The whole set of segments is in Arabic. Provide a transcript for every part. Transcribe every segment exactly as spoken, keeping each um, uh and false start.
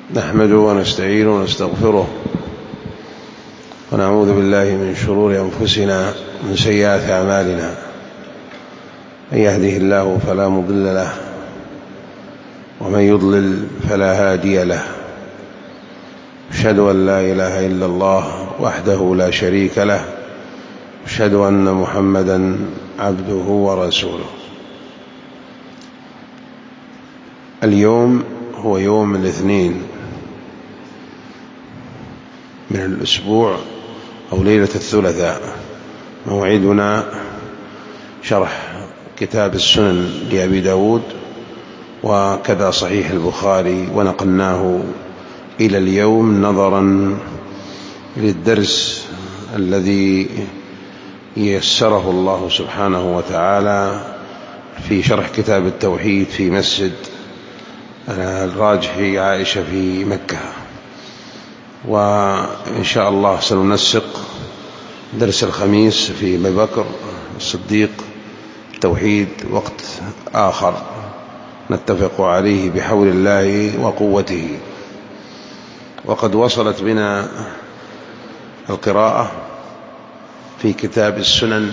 نحمده ونستعينه ونستغفره ونعوذ بالله من شرور أنفسنا ومن سيئات أعمالنا. من يهده الله فلا مضل له ومن يضلل فلا هادي له. أشهد أن لا إله إلا الله وحده لا شريك له، أشهد أن محمدا عبده ورسوله. اليوم هو يوم الاثنين من الأسبوع أو ليلة الثلاثاء، موعدنا شرح كتاب السنن لأبي داود وكذا صحيح البخاري، ونقلناه إلى اليوم نظرا للدرس الذي يسره الله سبحانه وتعالى في شرح كتاب التوحيد في مسجد الراجحي عائشة في مكة. وإن شاء الله سننسق درس الخميس في أبي بكر الصديق التوحيد وقت آخر نتفق عليه بحول الله وقوته. وقد وصلت بنا القراءة في كتاب السنن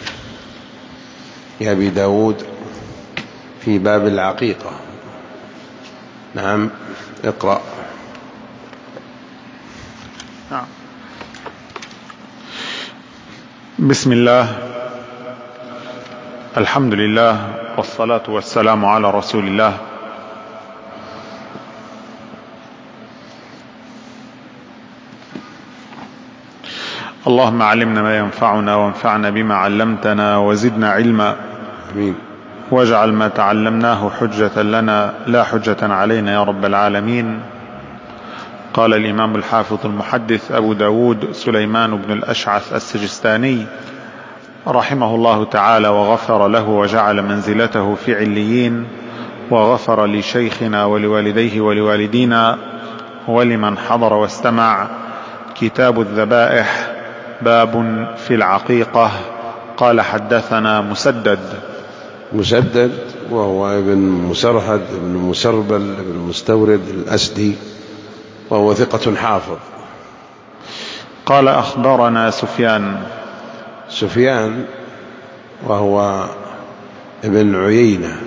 لأبي داود في باب العقيقة. نعم، اقرأ. نعم. بسم الله، الحمد لله، والصلاة والسلام على رسول الله. اللهم علمنا ما ينفعنا وانفعنا بما علمتنا وزدنا علما، آمين. واجعل ما تعلمناه حجة لنا لا حجة علينا يا رب العالمين. قال الإمام الحافظ المحدث أبو داود سليمان بن الأشعث السجستاني رحمه الله تعالى وغفر له وجعل منزلته في عليين، وغفر لشيخنا ولوالديه ولوالدينا ولمن حضر واستمع. كتاب الذبائح، باب في العقيقة. قال حدثنا مسدد مسدد وهو ابن مسرهد ابن مسربل ابن مستورد الأسدي، وهو ثقة حافظ. قال أخبرنا سفيان سفيان وهو ابن عيينة،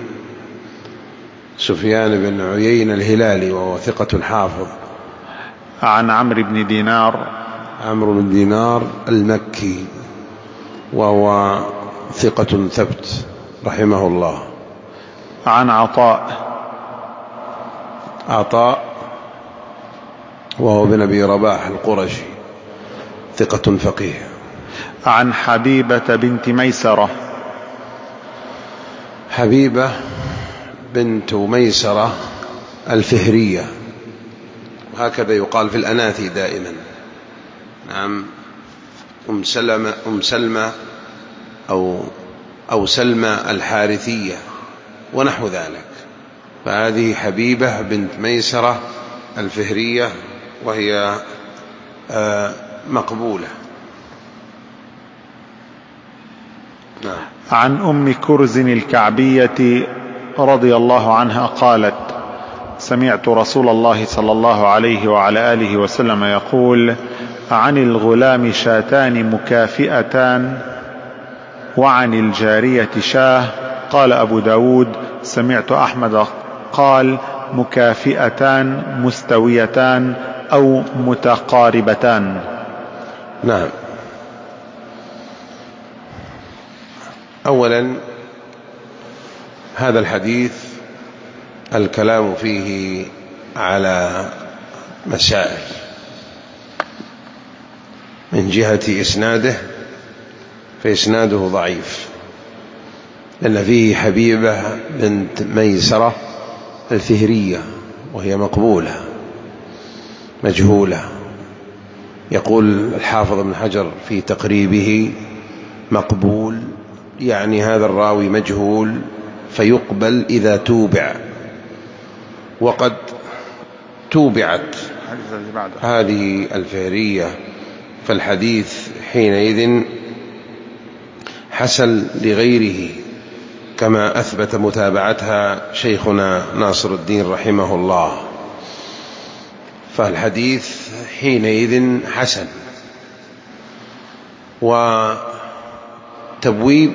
سفيان بن عيينة الهلالي، وهو ثقة حافظ. عن عمرو بن دينار عمرو بن دينار المكي، وهو ثقة ثبت رحمه الله. عن عطاء عطاء وهو بن أبي رباح القرشي، ثقة فقيه. عن حبيبة بنت ميسرة حبيبة بنت ميسرة الفهرية، وهكذا يقال في الأناثي دائما. نعم، أم سلمة أم سلمة أو أو سلمى الحارثية ونحو ذلك. فهذه حبيبة بنت ميسرة الفهرية، وهي مقبولة. نعم. عن أم كرز الكعبية رضي الله عنها قالت: سمعت رسول الله صلى الله عليه وعلى آله وسلم يقول: عن الغلام شاتان مكافئتان وعن الجارية شاه. قال أبو داود: سمعت أحمد قال: مكافئتان مستويتان أو متقاربتان. نعم. أولا، هذا الحديث الكلام فيه على مسائل. من جهة إسناده فإسناده ضعيف، لأن فيه حبيبة بنت ميسرة الفهرية، وهي مقبولة مجهولة. يقول الحافظ ابن حجر في تقريبه: مقبول، يعني هذا الراوي مجهول فيقبل إذا توبع، وقد توبعت هذه الفهرية، فالحديث حينئذ حسن لغيره، كما أثبت متابعتها شيخنا ناصر الدين رحمه الله. فالحديث حينئذ حسن. وتبويب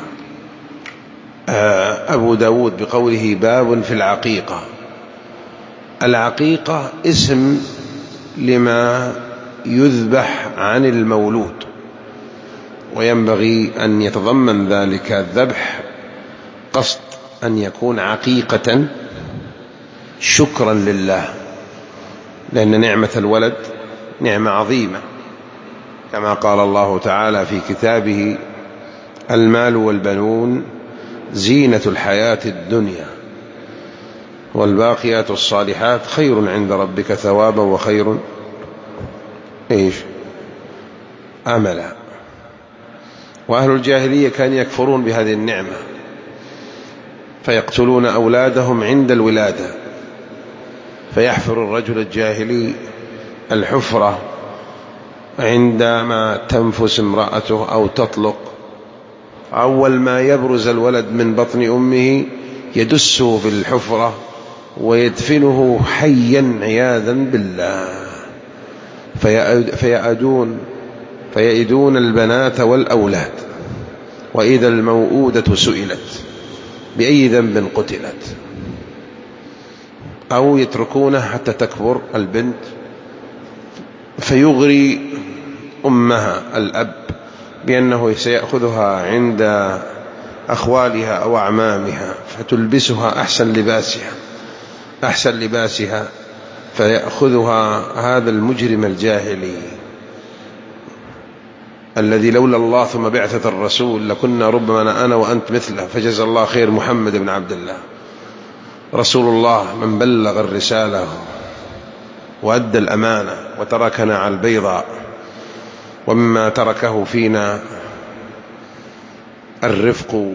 أبو داود بقوله باب في العقيقة. العقيقة اسم لما يذبح عن المولود، وينبغي أن يتضمن ذلك الذبح قصد أن يكون عقيقة شكرا لله، لأن نعمة الولد نعمة عظيمة، كما قال الله تعالى في كتابه: المال والبنون زينة الحياة الدنيا والباقيات الصالحات خير عند ربك ثوابا وخير إيش أملا. وأهل الجاهلية كانوا يكفرون بهذه النعمة، فيقتلون أولادهم عند الولادة، فيحفر الرجل الجاهلي الحفرة عندما تنفس امرأته أو تطلق، أول ما يبرز الولد من بطن أمه يدسه في الحفرة ويدفنه حيا عياذا بالله، فيأدون فيئدون البنات والأولاد. وإذا الموءودة سئلت بأي ذنب قتلت، أو يتركونه حتى تكبر البنت فيغري أمها الأب بأنه سيأخذها عند أخوالها أو أعمامها فتلبسها أحسن لباسها أحسن لباسها فيأخذها هذا المجرم الجاهلي الذي لولا الله ثم بعثة الرسول لكنا ربما أنا وأنت مثله. فجزا الله خير محمد بن عبد الله رسول الله من بلغ الرسالة وأدى الأمانة وتركنا على البيضاء. ومما تركه فينا الرفق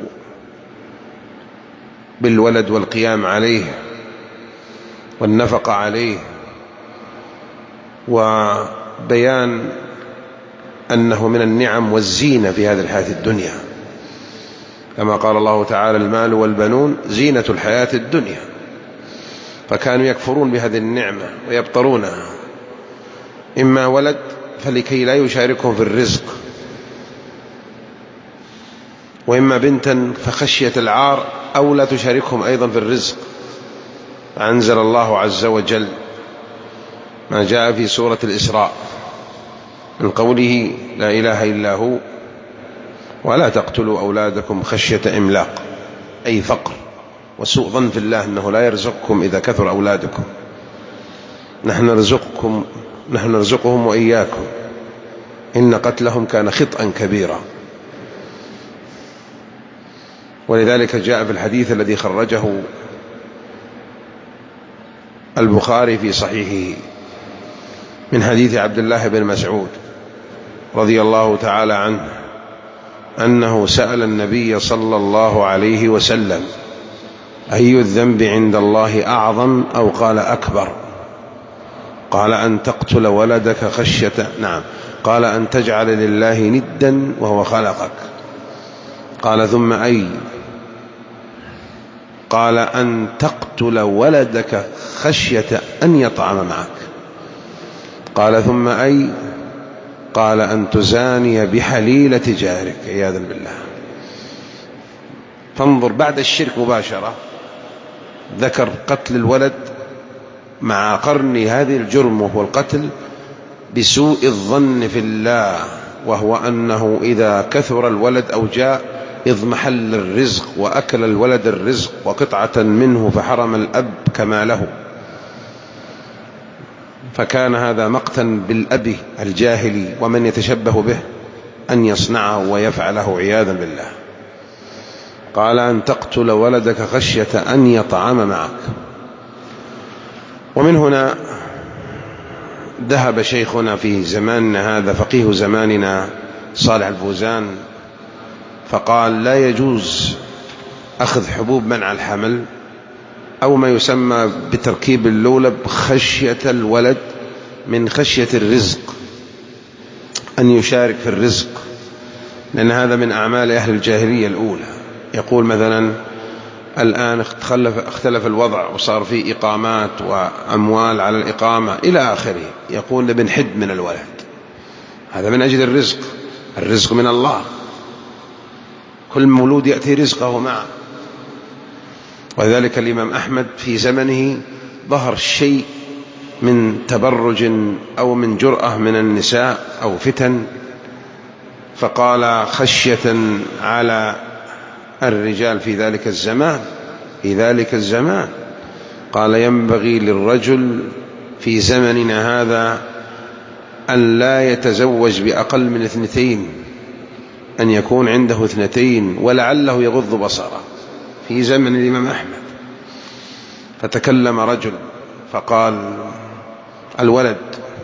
بالولد والقيام عليه والنفقة عليه، وبيان أنه من النعم والزينة في هذه الحياة الدنيا، كما قال الله تعالى: المال والبنون زينة الحياة الدنيا. فكانوا يكفرون بهذه النعمة ويبطرونها، إما ولد فلكي لا يشاركهم في الرزق، وإما بنتا فخشية العار أو لا تشاركهم أيضا في الرزق. فأنزل الله عز وجل ما جاء في سورة الإسراء من قوله: لا إله إلا هو ولا تقتلوا أولادكم خشية إملاق، أي فقر وسوء ظن في الله أنه لا يرزقكم إذا كثر أولادكم، نحن نرزقكم نحن نرزقهم وإياكم إن قتلهم كان خطأ كبيرا. ولذلك جاء في الحديث الذي خرجه البخاري في صحيحه من حديث عبد الله بن مسعود رضي الله تعالى عنه أنه سأل النبي صلى الله عليه وسلم: أي الذنب عند الله أعظم؟ أو قال أكبر؟ قال: أن تقتل ولدك خشية نعم قال: أن تجعل لله ندا وهو خلقك. قال: ثم أي؟ قال: أن تقتل ولدك خشية أن يطعم معك. قال: ثم أي؟ قال: أن تزاني بحليلة جارك عياذا بالله. فانظر، بعد الشرك مباشرة ذكر قتل الولد مع قرن هذه الجرم وهو القتل بسوء الظن في الله، وهو أنه إذا كثر الولد أو جاء اضمحل الرزق وأكل الولد الرزق وقطعة منه فحرم الأب كماله. فكان هذا مقتا بالأب الجاهلي ومن يتشبه به أن يصنعه ويفعله عياذا بالله. قال: أن تقتل ولدك خشية أن يطعم معك. ومن هنا ذهب شيخنا في زماننا هذا فقيه زماننا صالح الفوزان فقال: لا يجوز أخذ حبوب منع الحمل أو ما يسمى بتركيب اللولب خشية الولد من خشية الرزق، أن يشارك في الرزق، لأن هذا من أعمال أهل الجاهلية الأولى. يقول مثلا: الآن اختلف, اختلف الوضع وصار في إقامات وأموال على الإقامة إلى آخره، يقول بنحد من الولد. هذا من أجل الرزق، الرزق من الله، كل مولود يأتي رزقه معه. وذلك الإمام أحمد في زمنه ظهر شيء من تبرج أو من جرأة من النساء أو فتن، فقال خشية على الرجال في ذلك الزمان في ذلك الزمان قال ينبغي للرجل في زمننا هذا أن لا يتزوج بأقل من اثنتين، أن يكون عنده اثنتين ولعله يغض بصره، في زمن الإمام أحمد. فتكلم رجل فقال الولد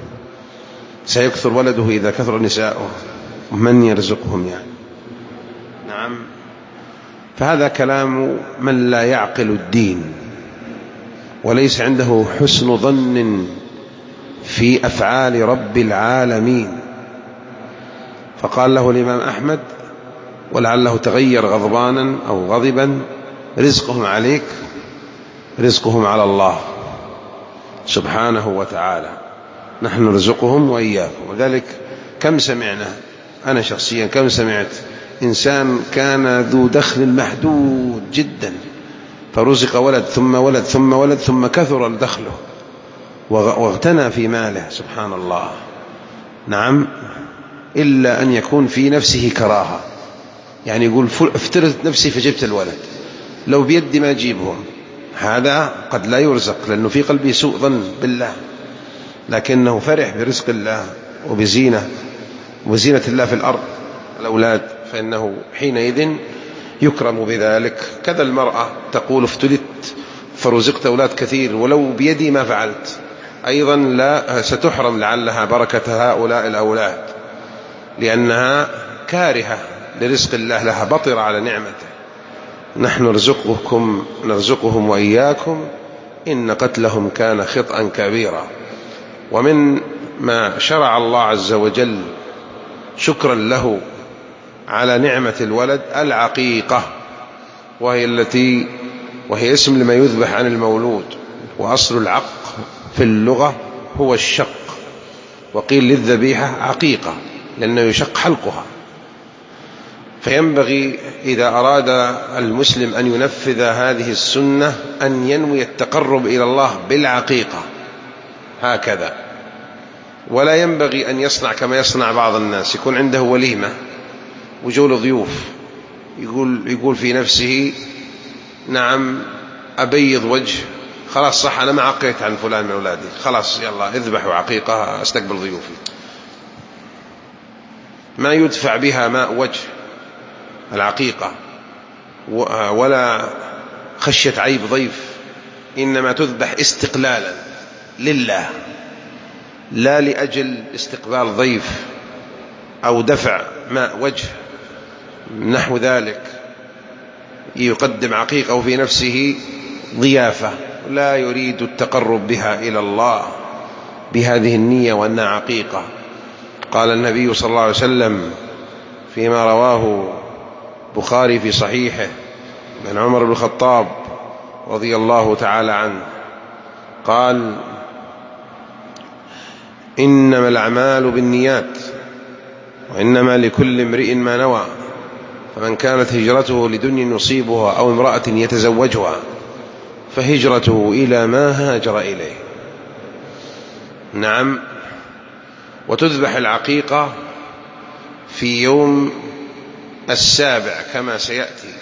سيكثر ولده إذا كثر نساؤه، من يرزقهم يعني؟ نعم. فهذا كلام من لا يعقل الدين وليس عنده حسن ظن في أفعال رب العالمين. فقال له الإمام أحمد ولعله تغير غضبانا أو غضبا: رزقهم عليك، رزقهم على الله سبحانه وتعالى، نحن نرزقهم وإياكم. وذلك كم سمعنا، أنا شخصيا كم سمعت إنسان كان ذو دخل محدود جدا فرزق ولد ثم ولد ثم ولد ثم كثر دخله واغتنى في ماله، سبحان الله. نعم، إلا أن يكون في نفسه كراهة، يعني يقول افترضت نفسي فجبت الولد، لو بيدي ما أجيبهم. هذا قد لا يرزق لأنه في قلبه سوء ظن بالله، لكنه فرح برزق الله وبزينة وزينة الله في الأرض الأولاد، فإنه حينئذ يكرم بذلك. كذا المرأة تقول افتلت فرزقت أولاد كثير ولو بيدي ما فعلت، أيضا لا ستحرم لعلها بركة هؤلاء الأولاد لأنها كارهة لرزق الله لها، بطر على نعمته. نحن نرزقكم نرزقهم وإياكم إن قتلهم كان خطأ كبيرا. ومن ما شرع الله عز وجل شكرا له على نعمة الولد العقيقة، وهي التي وهي اسم لما يذبح عن المولود، وأصل العق في اللغة هو الشق، وقيل للذبيحة عقيقة لأنه يشق حلقها. فينبغي إذا أراد المسلم أن ينفذ هذه السنة أن ينوي التقرب إلى الله بالعقيقة هكذا، ولا ينبغي أن يصنع كما يصنع بعض الناس، يكون عنده وليمة وجول ضيوف يقول, يقول في نفسه نعم أبيض وجه، خلاص صح أنا ما عقيت عن فلان من أولادي، خلاص يلا اذبحوا عقيقة أستقبل ضيوفي. ما يدفع بها ماء وجه العقيقة ولا خشية عيب ضيف، إنما تذبح استقلالا لله، لا لأجل استقبال ضيف أو دفع ماء وجه نحو ذلك. يقدم عقيقة في نفسه ضيافة، لا يريد التقرب بها إلى الله بهذه النية وأنها عقيقة. قال النبي صلى الله عليه وسلم فيما رواه بخاري في صحيحه من عمر بن الخطاب رضي الله تعالى عنه قال إنما الأعمال بالنيات وإنما لكل امرئ ما نوى، فمن كانت هجرته لدنيا يصيبها أو امرأة يتزوجها فهجرته إلى ما هاجر إليه. نعم. وتذبح العقيقة في يوم السابع كما سيأتي،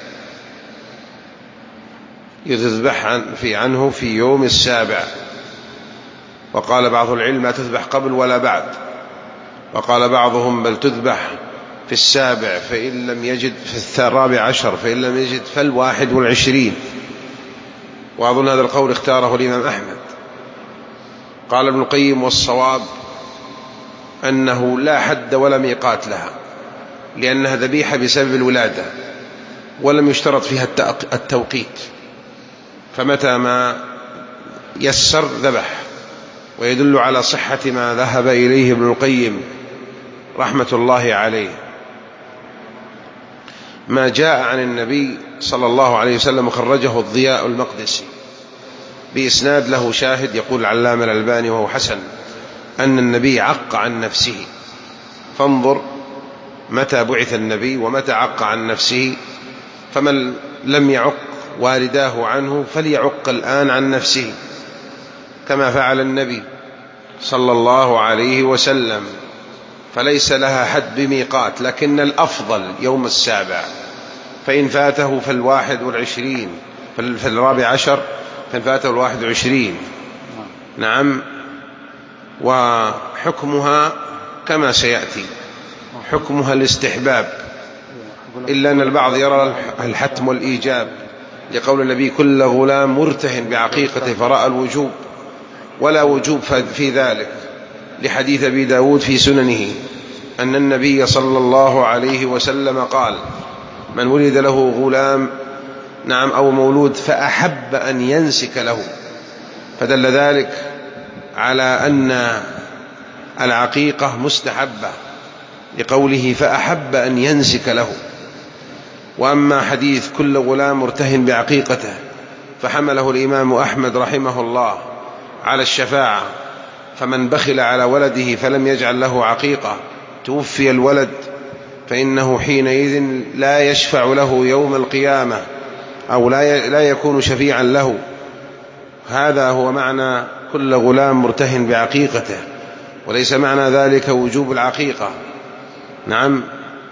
يذبح في عنه في يوم السابع، وقال بعض العلم لا تذبح قبل ولا بعد، وقال بعضهم بل تذبح في السابع فإن لم يجد في الرابع عشر فإن لم يجد فالواحد والعشرين، وأظن هذا القول اختاره الإمام أحمد. قال ابن القيم والصواب أنه لا حد ولا ميقات لها، لأنها ذبيحة بسبب الولادة ولم يشترط فيها التوقيت، فمتى ما يسر ذبح. ويدل على صحة ما ذهب إليه ابن القيم رحمة الله عليه ما جاء عن النبي صلى الله عليه وسلم خرجه الضياء المقدسي بإسناد له شاهد، يقول العلامة الألباني وهو حسن، أن النبي عق عن نفسه. فانظر متى بعث النبي ومتى عق عن نفسه، فمن لم يعق والداه عنه فليعق الآن عن نفسه كما فعل النبي صلى الله عليه وسلم، فليس لها حد بميقات، لكن الأفضل يوم السابع، فإن فاته فالواحد والعشرين، فالرابع عشر فإن فاته الواحد والعشرين. نعم. وحكمها كما سيأتي، حكمها الاستحباب، إلا أن البعض يرى الحتم والإيجاب، لقول النبي كل غلام مرتهن بعقيقته فرأى الوجوب، ولا وجوب في ذلك، لحديث أبي داود في سننه أن النبي صلى الله عليه وسلم قال من ولد له غلام نعم أو مولود فأحب أن ينسك له، فدل ذلك على أن العقيقة مستحبة لقوله فأحب أن ينسك له. وأما حديث كل غلام مرتهن بعقيقته فحمله الإمام أحمد رحمه الله على الشفاعة، فمن بخل على ولده فلم يجعل له عقيقة توفي الولد فإنه حينئذ لا يشفع له يوم القيامة، أو لا يكون شفيعا له. هذا هو معنى كل غلام مرتهن بعقيقته، وليس معنى ذلك وجوب العقيقة. نعم.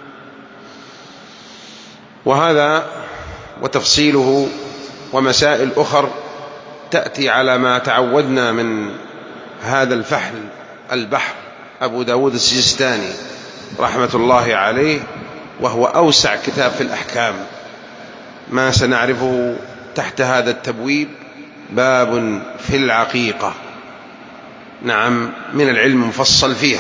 وهذا وتفصيله ومسائل أخر تأتي على ما تعودنا من هذا الفحل البحر أبو داود السجستاني رحمة الله عليه، وهو أوسع كتاب في الأحكام، ما سنعرفه تحت هذا التبويب باب في العقيقة. نعم، من العلم مفصل فيها.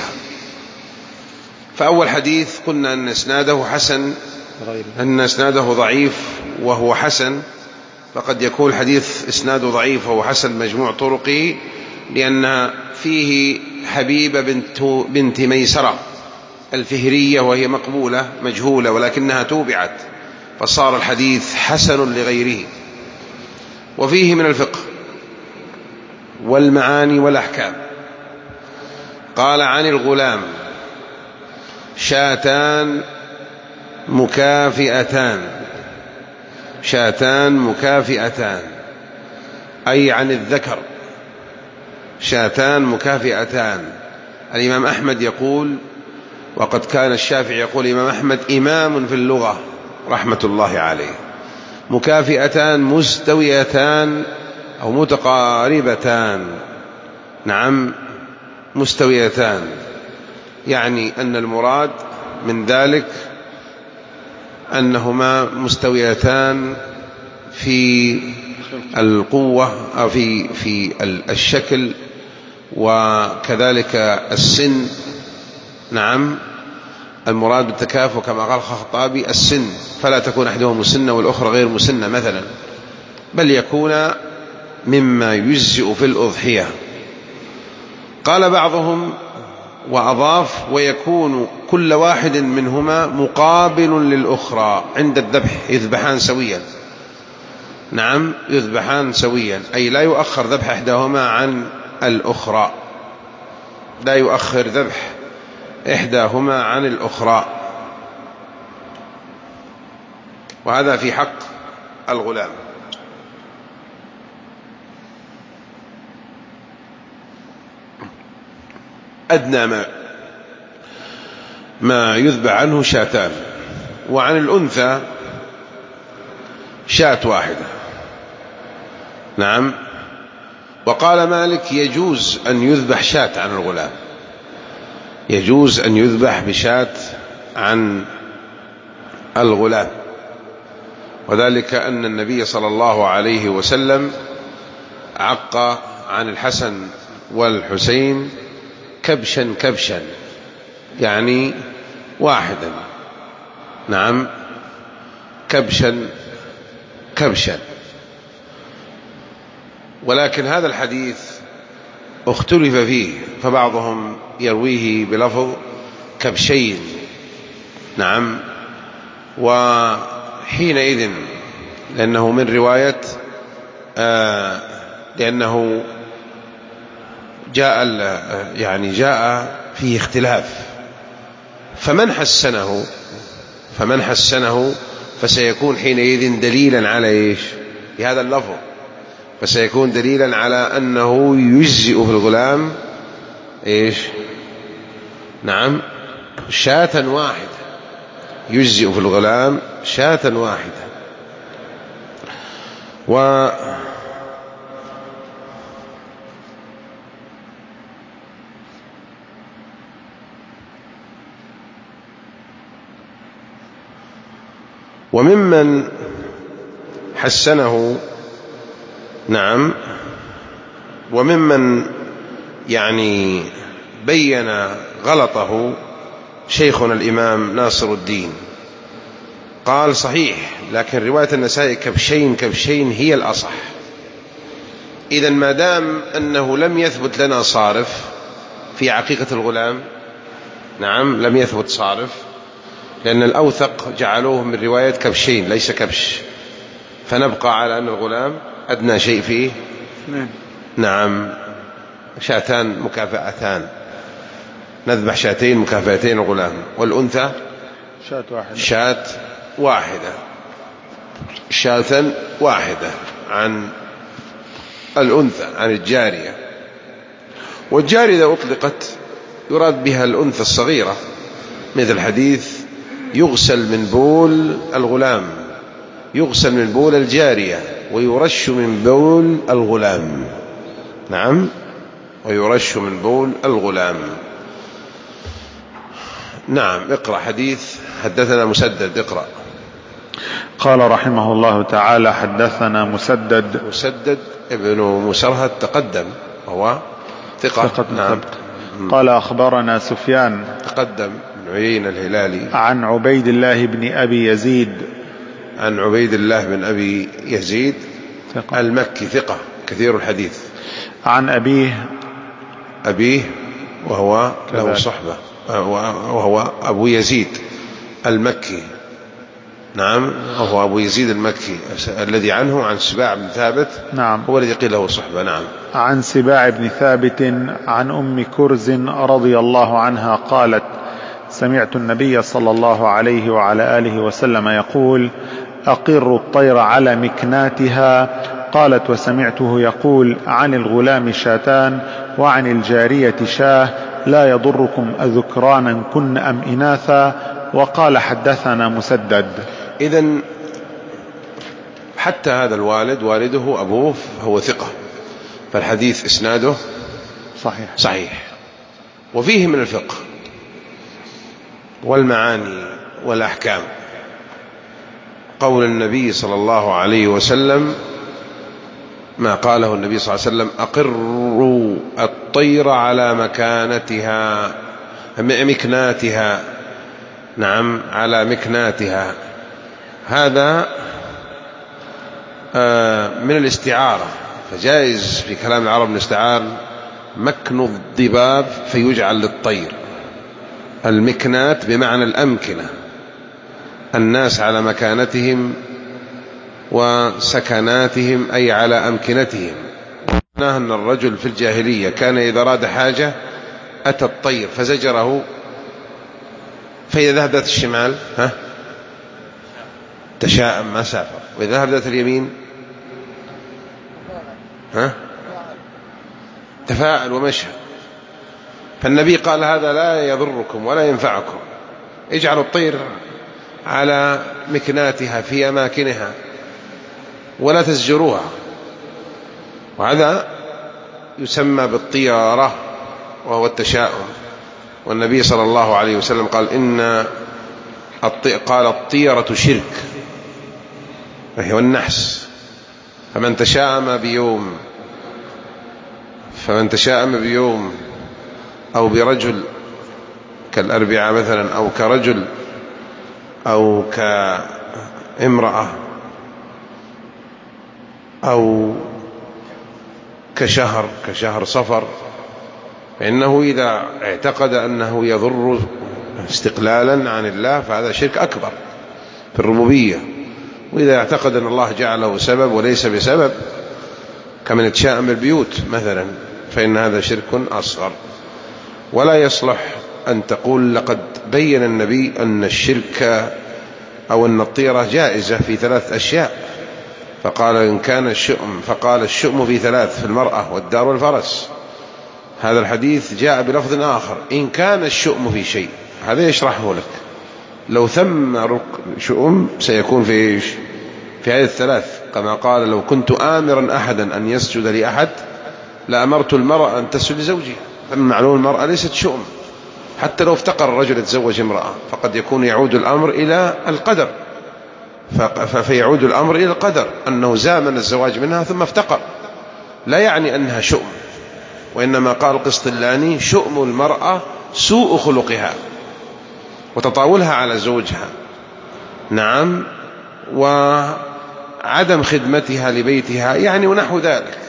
فأول حديث قلنا أن إسناده حسن، أن إسناده ضعيف وهو حسن، فقد يكون الحديث إسناده ضعيف وهو حسن مجموع طرقه، لأن فيه حبيبة بنت, بنت ميسرة الفهرية وهي مقبولة مجهولة ولكنها توبعت، فصار الحديث حسن لغيره. وفيه من الفقه والمعاني والأحكام. قال عن الغلام شاتان مكافئتان، شاتان مكافئتان أي عن الذكر، شاتان مكافئتان. الإمام أحمد يقول، وقد كان الشافعي يقول الإمام أحمد إمام في اللغة رحمة الله عليه، مكافئتان مستويتان أو متقاربتان. نعم، مستويتان، يعني أن المراد من ذلك أنهما مستويتان في القوة أو في في الشكل وكذلك السن. نعم، المراد بالتكافؤ كما قال الخطابي السن، فلا تكون أحدهم مسنة والأخرى غير مسنة مثلا، بل يكون مما يجزئ في الأضحية. قال بعضهم وأضاف ويكون كل واحد منهما مقابل للأخرى عند الذبح، يذبحان سويا. نعم، يذبحان سويا، أي لا يؤخر ذبح إحداهما عن الأخرى، لا يؤخر ذبح إحداهما عن الأخرى. وهذا في حق الغلام. أدنى ما, ما يذبح عنه شاتان، وعن الأنثى شاة واحدة. نعم. وقال مالك يجوز أن يذبح شاة عن الغلام، يجوز أن يذبح بشاة عن الغلام، وذلك أن النبي صلى الله عليه وسلم عق عن الحسن والحسين كبشا كبشا، يعني واحدا. نعم، كبشا كبشا. ولكن هذا الحديث اختلف فيه، فبعضهم يرويه بلفظ كبشين. نعم. وحينئذ لأنه من رواية آه لأنه جاء يعني جاء فيه اختلاف، فمن حسنه فمن حسنه فسيكون حينئذ دليلا على إيش في هذا اللفظ، فسيكون دليلا على أنه يجزئ في الغلام إيش نعم شاة واحدة، يجزئ في الغلام شاة واحدة. و وممن حسنه نعم وممن يعني بين غلطه شيخنا الإمام ناصر الدين، قال صحيح لكن رواية النسائي كبشين كبشين هي الأصح. إذن ما دام أنه لم يثبت لنا صارف في عقيقة الغلام، نعم لم يثبت صارف، لأن الأوثق جعلوه من رواية كبشين ليس كبش، فنبقى على أن الغلام أدنى شيء فيه نعم شاتان مكافأتان، نذبح شاتين مكافأتين الغلام، والأنثى شاة واحدة شاة واحدة شاة واحدة عن الأنثى عن الجارية. والجارية إذا أطلقت يراد بها الأنثى الصغيرة، مثل حديث يغسل من بول الغلام، يغسل من بول الجارية ويرش من بول الغلام، نعم ويرش من بول الغلام. نعم اقرأ حديث حدثنا مسدد اقرأ. قال رحمه الله تعالى حدثنا مسدد مسدد ابن مسرهد تقدم وهو ثقة نعم. قال أخبرنا سفيان تقدم بن عيينة الهلالي عن عبيد الله بن أبي يزيد عن عبيد الله بن أبي يزيد ثقة. المكي ثقة كثير الحديث. عن أبيه أبيه وهو له صحبة وهو أبو يزيد المكي، نعم وهو أبو يزيد المكي الذي عنه عن سباع بن ثابت، نعم هو الذي قيل له صحبة. نعم عن سباع بن ثابت عن أم كرز رضي الله عنها قالت سمعت النبي صلى الله عليه وعلى آله وسلم يقول أقر الطير على مكناتها. قالت وسمعته يقول عن الغلام شاتان وعن الجارية شاه لا يضركم أذكرانا كن أم إناثا. وقال حدثنا مسدد. إذن حتى هذا الوالد والده أبوه هو ثقة، فالحديث إسناده صحيح صحيح. وفيه من الفقه والمعاني والأحكام قول النبي صلى الله عليه وسلم ما قاله النبي صلى الله عليه وسلم أقروا الطير على مكانتها مكناتها، نعم على مكناتها. هذا من الاستعارة، فجائز في كلام العرب الاستعار مكن الضباب فيجعل للطير. المكنات بمعنى الأمكنة، الناس على مكانتهم وسكناتهم أي على أمكنتهم. معناه أن الرجل في الجاهلية كان إذا أراد حاجة أتى الطير فزجره، فإذا ذهب ذات الشمال ها تشاءم ما سافر، وإذا ذهب ذات اليمين ها تفاءل ومشى. فالنبي قال هذا لا يضركم ولا ينفعكم، اجعلوا الطير على مكناتها في أماكنها ولا تزجروها. وهذا يسمى بالطيارة وهو التشاؤم. والنبي صلى الله عليه وسلم قال إن قال الطيرة شرك وهي النحس، فمن تشاءم بيوم فمن تشاءم بيوم أو برجل كالأربعاء مثلا أو كرجل أو كامرأة أو كشهر كشهر صفر، فإنه إذا اعتقد أنه يضر استقلالا عن الله فهذا شرك أكبر في الربوبية. وإذا اعتقد أن الله جعله سبب وليس بسبب كمن يتشاءم بالبيوت مثلا فإن هذا شرك أصغر. ولا يصلح أن تقول لقد بين النبي أن الشرك أو أن الطيرة جائزة في ثلاث أشياء، فقال إن كان الشؤم، فقال الشؤم في ثلاث: في المرأة والدار والفرس. هذا الحديث جاء بلفظ آخر: إن كان الشؤم في شيء، هذا يشرحه لك. لو ثم شؤم سيكون في إيش؟ في هذه الثلاث، كما قال: لو كنت آمرا أحدا أن يسجد لأحد لأمرت المرأة أن تسجد لزوجها. فمعلوم المرأة ليست شؤم، حتى لو افتقر الرجل يتزوج امرأة فقد يكون يعود الأمر إلى القدر، فيعود الأمر إلى القدر أنه زامن الزواج منها ثم افتقر، لا يعني أنها شؤم. وإنما قال القسطلاني: شؤم المرأة سوء خلقها وتطاولها على زوجها، نعم، وعدم خدمتها لبيتها يعني ونحو ذلك،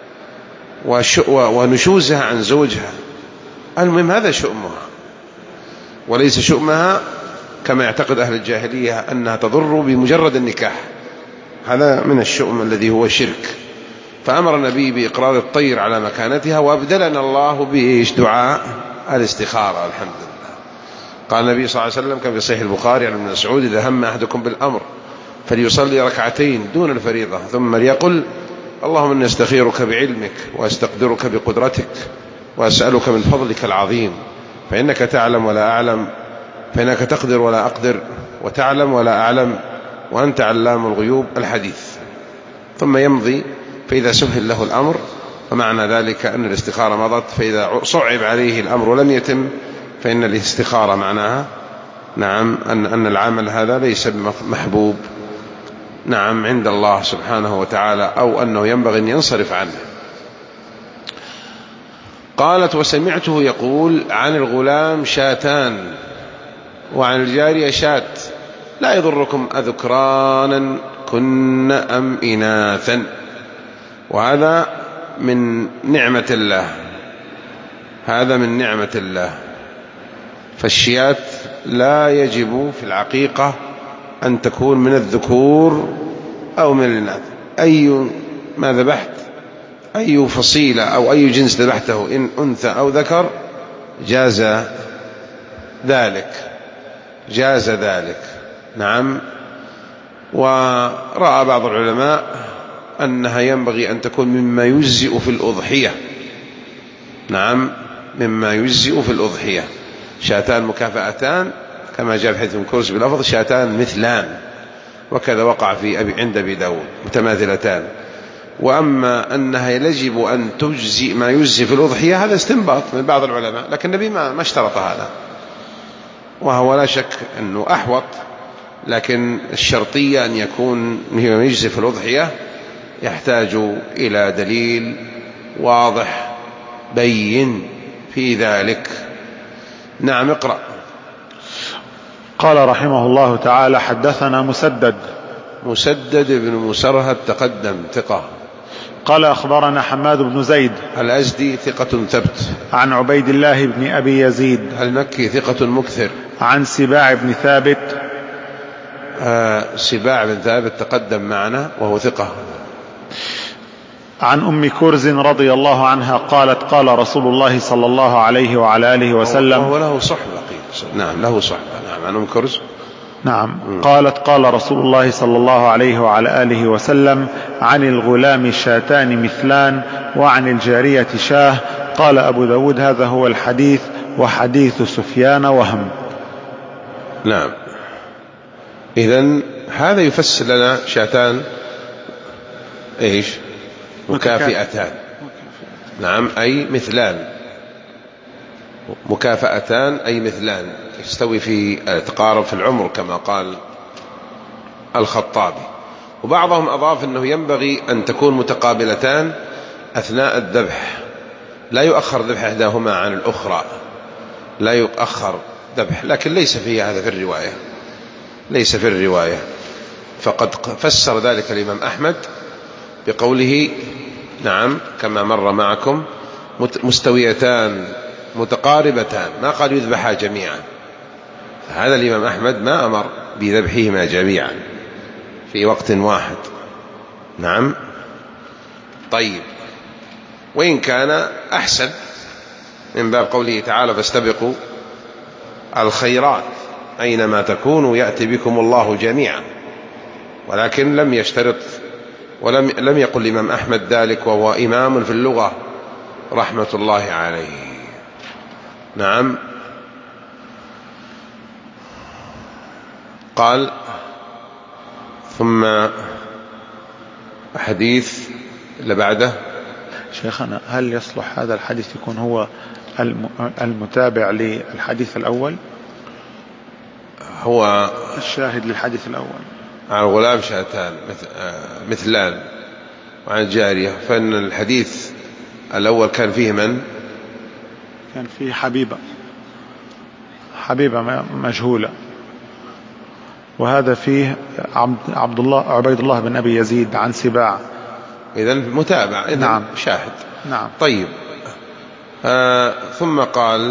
ونشوزها عن زوجها. المهم هذا شؤمها، وليس شؤمها كما يعتقد أهل الجاهلية أنها تضر بمجرد النكاح، هذا من الشؤم الذي هو شرك. فأمر النبي بإقرار الطير على مكانتها، وأبدلنا الله بإيش؟ دعاء الاستخارة. الحمد لله. قال النبي صلى الله عليه وسلم كما في صحيح البخاري عن ابن مسعود: إذا هم أحدكم بالأمر فليصلي ركعتين دون الفريضة ثم ليقل: اللهم إني أستخيرك بعلمك وأستقدرك بقدرتك وأسألك من فضلك العظيم، فإنك تعلم ولا أعلم، فإنك تقدر ولا أقدر، وتعلم ولا أعلم، وأنت علام الغيوب. الحديث. ثم يمضي، فإذا سهل له الأمر فمعنى ذلك أن الاستخارة مضت، فإذا صعب عليه الأمر ولم يتم فإن الاستخارة معناها نعم أن أن العمل هذا ليس محبوب نعم عند الله سبحانه وتعالى، أو أنه ينبغي أن ينصرف عنه. قالت: وسمعته يقول: عن الغلام شاتان وعن الجارية شات، لا يضركم أذكرانا كن أم إناثا. وهذا من نعمة الله، هذا من نعمة الله. فالشيات لا يجب في العقيقة أن تكون من الذكور أو من الإناث. أي ما ذبحت، أي فصيلة أو أي جنس ذبحته، إن أنثى أو ذكر جاز ذلك، جاز ذلك نعم. ورأى بعض العلماء أنها ينبغي أن تكون مما يجزئ في الأضحية، نعم، مما يجزئ في الأضحية. شاتان مكافأتان كما جاء في حديث كرز بلفظ: شاتان مثلان، وكذا وقع في أبي عند أبي داود متماثلتان. وأما أنها يجب أن تجزئ ما يجزئ في الأضحية هذا استنباط من بعض العلماء، لكن النبي ما اشترط هذا، وهو لا شك أنه أحوط. لكن الشرطية أن يكون ما يجزئ في الأضحية يحتاج إلى دليل واضح بين في ذلك. نعم، اقرأ. قال رحمه الله تعالى: حدثنا مسدد مسدد بن مسرهد تقدم ثقة. قال: أخبرنا حماد بن زيد الأزدي ثقة ثبت. عن عبيد الله بن أبي يزيد المكي ثقة مكثر. عن سباع بن ثابت. آه سباع بن ثابت تقدم معنا وهو ثقة. عن أم كرز رضي الله عنها قالت: قال رسول الله صلى الله عليه وعلى آله وسلم. وهو له صحبة. نعم له صحبة. نعم عن أم كرز. نعم. م. قالت: قال رسول الله صلى الله عليه وعلى آله وسلم: عن الغلام شاتان مثلان وعن الجارية شاه. قال أبو داود: هذا هو الحديث، وحديث سفيان وهم. نعم. إذن هذا يفسر لنا شاتان إيش؟ مكافئتان. نعم، أي مثلان. مكافأتان أي مثلان، يستوي في تقارب في العمر كما قال الخطابي. وبعضهم أضاف أنه ينبغي أن تكون متقابلتان أثناء الذبح، لا يؤخر ذبح إحداهما عن الأخرى، لا يؤخر ذبح، لكن ليس في هذا في الرواية، ليس في الرواية. فقد فسر ذلك الإمام أحمد بقوله نعم كما مر معكم: مستويتان متقاربتان، ما قال يذبحا جميعا. هذا الإمام أحمد ما أمر بذبحهما جميعا، في وقت واحد. نعم. طيب، وإن كان أحسن من باب قوله تعالى فاستبقوا الخيرات أينما تكونوا يأتي بكم الله جميعا، ولكن لم يشترط ولم لم يقل الإمام أحمد ذلك وهو إمام في اللغة رحمة الله عليه. نعم. قال ثم حديث اللي بعده. شيخنا، هل يصلح هذا الحديث يكون هو المتابع للحديث الأول؟ هو الشاهد للحديث الأول. عن الغلام شاتان مثلان وعن الجارية، فإن الحديث الأول كان فيه من؟ كان فيه حبيبة حبيبة مجهولة، وهذا فيه عبد الله عبيد الله بن أبي يزيد عن سباع. إذن متابع. إذن نعم. شاهد. نعم. طيب. آه ثم قال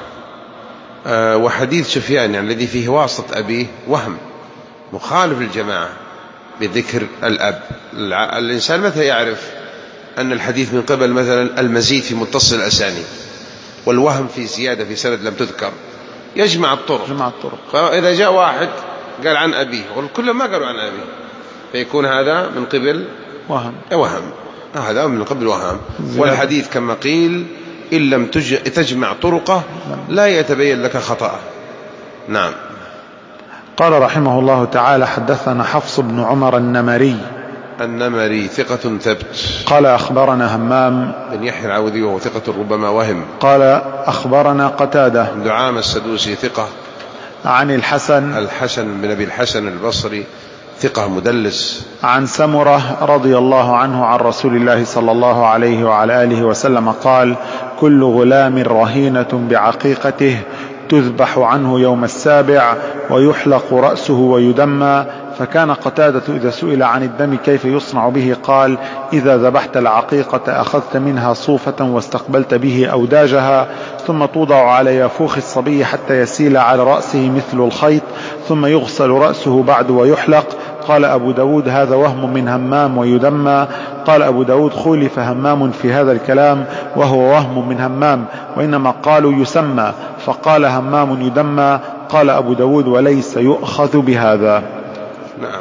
آه وحديث سفيان يعني الذي فيه واسطة أبيه وهم مخالف الجماعة بذكر الأب. الإنسان متى يعرف أن الحديث من قبل مثلا المزيد في متصل الأسانيد والوهم في زيادة في سند لم تذكر؟ يجمع الطرق. جمع الطرق. فإذا جاء واحد قال عن أبيه والكل ما قالوا عن أبيه فيكون هذا من قبل وهم. وهم هذا من قبل وهم. والحديث كما قيل إن لم تجمع طرقه لا يتبين لك خطأه. نعم. قال رحمه الله تعالى حدثنا حفص بن عمر النمري النمري ثقة ثبت. قال أخبرنا همام بن يحيى العوذي وهو ثقة ربما وهم. قال أخبرنا قتادة بن دعامة السدوسي ثقة. عن الحسن الحسن بن أبي الحسن البصري ثقة مدلس. عن سمرة رضي الله عنه عن رسول الله صلى الله عليه وعلى آله وسلم قال كل غلام رهينة بعقيقته تذبح عنه يوم السابع ويحلق رأسه ويدمى. فكان قتادة إذا سئل عن الدم كيف يصنع به قال إذا ذبحت العقيقة أخذت منها صوفة واستقبلت به أوداجها ثم توضع على يافوخ الصبي حتى يسيل على رأسه مثل الخيط ثم يغسل رأسه بعد ويحلق. قال أبو داود هذا وهم من همام ويدمى. قال أبو داود خولف همام في هذا الكلام وهو وهم من همام وإنما قالوا يسمى فقال همام يدمى. قال أبو داود وليس يؤخذ بهذا. نعم.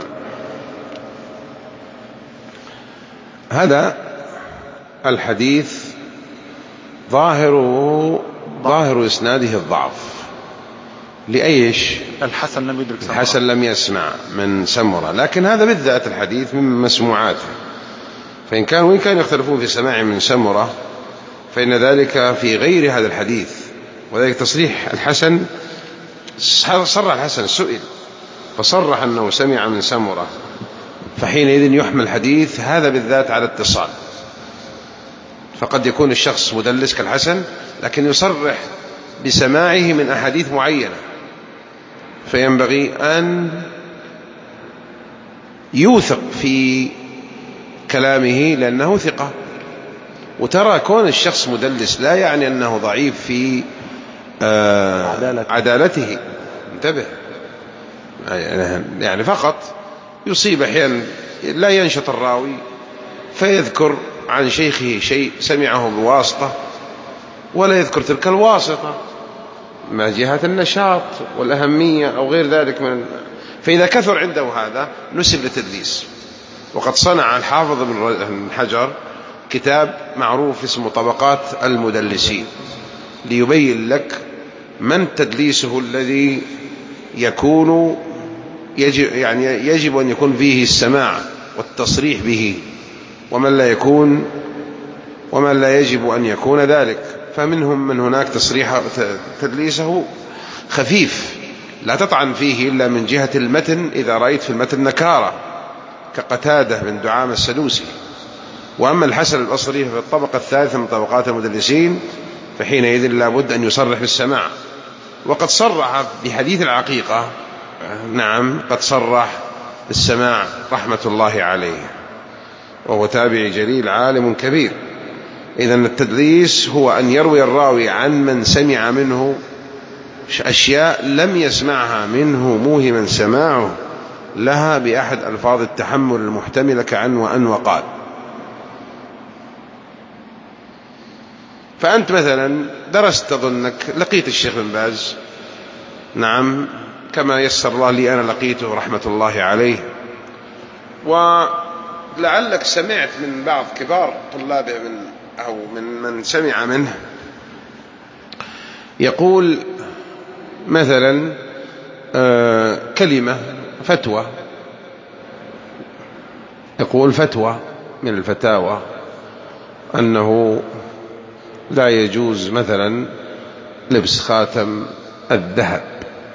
هذا الحديث ظاهر ظاهر إسناده الضعف. لأيش؟ الحسن لم يدرك سمرة. الحسن لم يسمع من سمرة، لكن هذا بالذات الحديث من مسموعاته، فإن كان وإن كان يختلفون في سماع من سمرة فإن ذلك في غير هذا الحديث. وذلك تصريح الحسن، صرح الحسن سئل فصرح أنه سمع من سمرة، فحينئذ يحمل الحديث هذا بالذات على اتصال. فقد يكون الشخص مدلس كالحسن لكن يصرح بسماعه من أحاديث معينة، فينبغي أن يوثق في كلامه لأنه ثقة. وترى كون الشخص مدلس لا يعني أنه ضعيف في آه عدالته. انتبه، يعني فقط يصيب أحيانا لا ينشط الراوي فيذكر عن شيخه شيء سمعه بواسطة ولا يذكر تلك الواسطة مع جهة النشاط والأهمية أو غير ذلك من، فإذا كثر عنده هذا نسب للتدليس. وقد صنع الحافظ بن حجر كتاب معروف اسمه طبقات المدلسين ليبين لك من تدليسه الذي يكون يجب يعني يجب أن يكون فيه السماع والتصريح به، ومن لا يكون ومن لا يجب أن يكون ذلك. فمنهم من هناك تصريح تدليسه خفيف لا تطعن فيه إلا من جهة المتن إذا رأيت في المتن نكارة كقتادة بن دعامة السدوسي. وأما الحسن البصري في الطبقة الثالثة من طبقات المدلسين فحينئذ لابد أن يصرح بالسماع. وقد صرح بحديث العقيقة، نعم قد صرح بالسماع رحمة الله عليه، وهو تابعي جليل عالم كبير. إذن التدليس هو أن يروي الراوي عن من سمع منه أشياء لم يسمعها منه موهما سماعه لها بأحد ألفاظ التحمل المحتملة كأن وأن وقال. فأنت مثلا درست تظنك لقيت الشيخ بن باز، نعم، كما يسر الله لي أنا لقيته رحمة الله عليه، ولعلك سمعت من بعض كبار طلابه من أو من من سمع منه يقول مثلا آه كلمة فتوى، يقول فتوى من الفتاوى أنه لا يجوز مثلا لبس خاتم الذهب،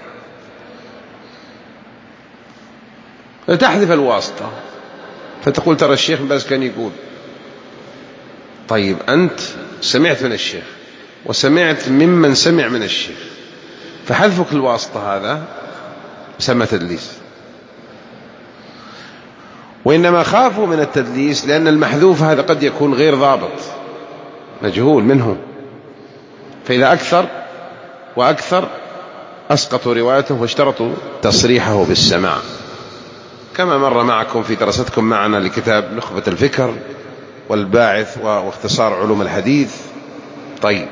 فتحذف الواسطة فتقول ترى الشيخ بس كان يقول. طيب أنت سمعت من الشيخ وسمعت ممن سمع من الشيخ، فحذفك الواسطة هذا سمى تدليس. وإنما خافوا من التدليس لأن المحذوف هذا قد يكون غير ضابط مجهول منه، فإذا أكثر وأكثر أسقطوا روايته واشترطوا تصريحه بالسماع، كما مر معكم في دراستكم معنا لكتاب نخبة الفكر والباعث واختصار علوم الحديث. طيب،